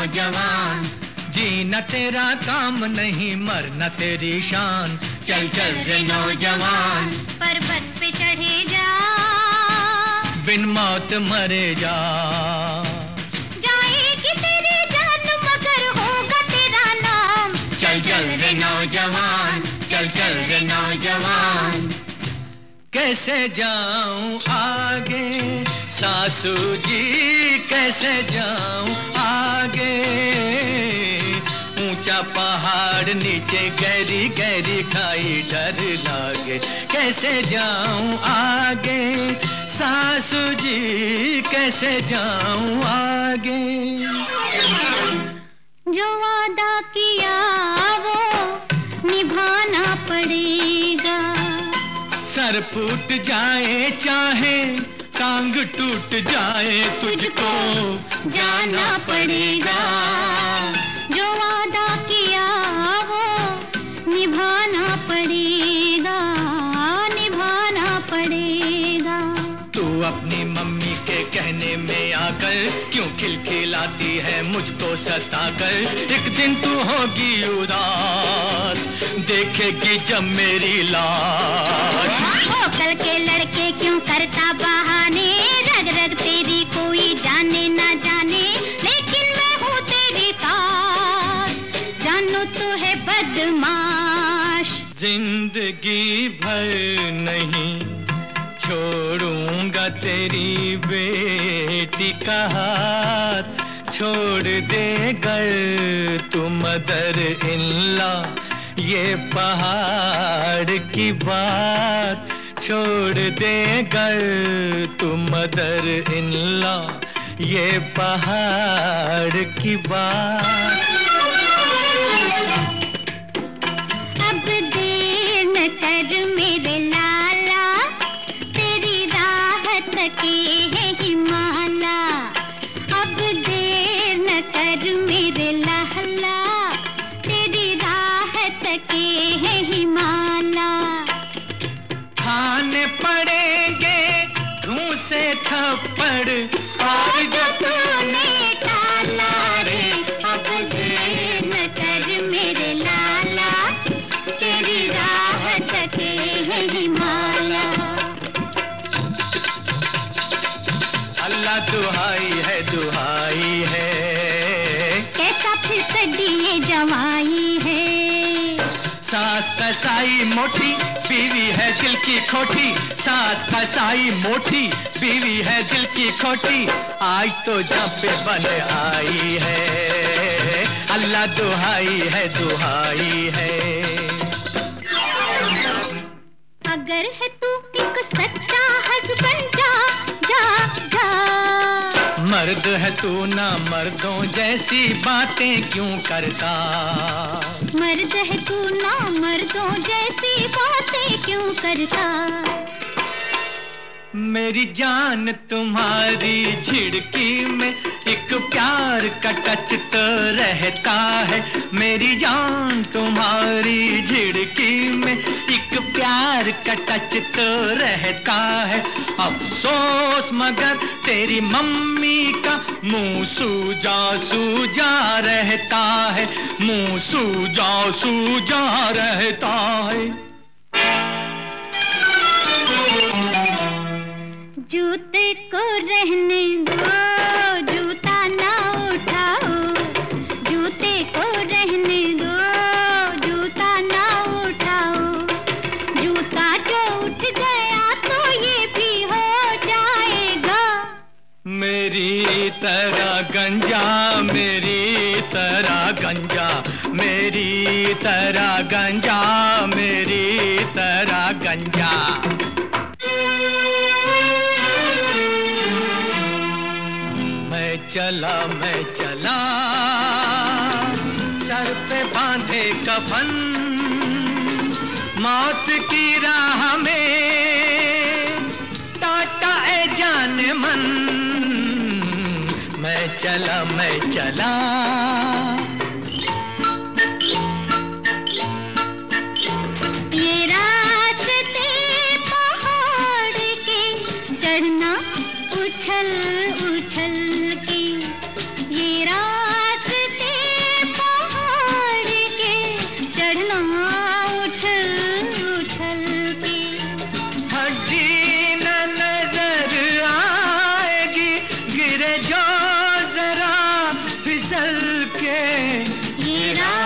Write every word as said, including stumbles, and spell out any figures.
नौजवान, जीना तेरा काम नहीं, मरना तेरी शान। चल चल रे नौजवान, पर्वत पे चढ़े जा, बिन मौत मरे जा। जाएगी तेरी जान मगर होगा तेरा नाम। चल चल रे नौजवान, चल चल रे नौजवान। कैसे जाऊं आगे सासू जी, कैसे जाऊं आगे। ऊंचा पहाड़ नीचे गहरी गहरी खाई, डर लागे। कैसे जाऊं आगे सासू जी, कैसे जाऊं आगे। जो वादा किया वो निभाना पड़ेगा। सर फूट जाए चाहे टांग टूट जाए, तुझको जाना पड़ेगा। जो वादा किया वो निभाना पड़ेगा, निभाना पड़ेगा। तू अपनी मम्मी के कहने में आकर क्यों खिलखिलाती है मुझको सताकर। एक दिन तू होगी उदास, देखेगी जब मेरी लाश। ओ कल के लड़के क्यों करता बहाने, रग रग तेरी कोई जाने ना जाने, लेकिन मैं हूँ तेरी सास, जानो तू है बदमाश। जिंदगी भर नहीं छोड़ूंगा तेरी बेटी का हाथ। छोड़ दे गर तू मदर इन लॉ, ये पहाड़ की बात। छोड़ दे गर तू मदर इन लॉ, ये पहाड़ की बात। अब देर न कर मेरे लाला, तेरी राहत के है हिमाला। अब देर न कर मेरे लाला, तेरी राहत के है हिमाला। खाने पड़ेंगे धूं से थप्पड़, और जो तूने टाला रे। अब देर न कर मेरे लाला, तेरी राहत के है हिमाला। अल्लाह दुहाई है दुहाई है, कैसा फिर सदिए जवाई है। सास कसाई मोटी बीवी है दिल की खोटी। सास कसाई मोटी बीवी है दिल की खोटी, आज तो जब पे बन आई है। अल्लाह दुहाई है दुहाई है। अगर है तू एक सच्चा हस्बैंड, जा जा जा। मर्द है तू ना मर्दों जैसी बातें क्यों करता। मर्द है तू ना मर्दों जैसी बातें क्यों करता। मेरी जान तुम्हारी झिड़की में एक प्यार का टच तो रहता है। मेरी जान तुम्हारी झिड़की में एक प्यार का टच तो रहता है। अफसोस मगर तेरी मम्मी का मुंह सूजा सूजा रहता है, मुंह सूजा सूजा रहता है। जूते को रहने दो, जूता ना उठाओ। जूते को रहने दो, जूता ना उठाओ। जूता जो उठ गया तो ये भी हो जाएगा। मेरी तरह गंजा, मेरी तरह गंजा, मेरी तरह गंजा, मेरी तरह गंजा। मैं चला मैं चला सर पे बांधे कफन, मौत की राह में टाटा ए जाने मन। मैं चला मैं चला ये रास्ते पहाड़ के चढ़ना उछल उछल के, ये रास्ते हाँ उछल उछल के। हड्डी न नजर आएगी गिरे जो जरा फिसल के। ये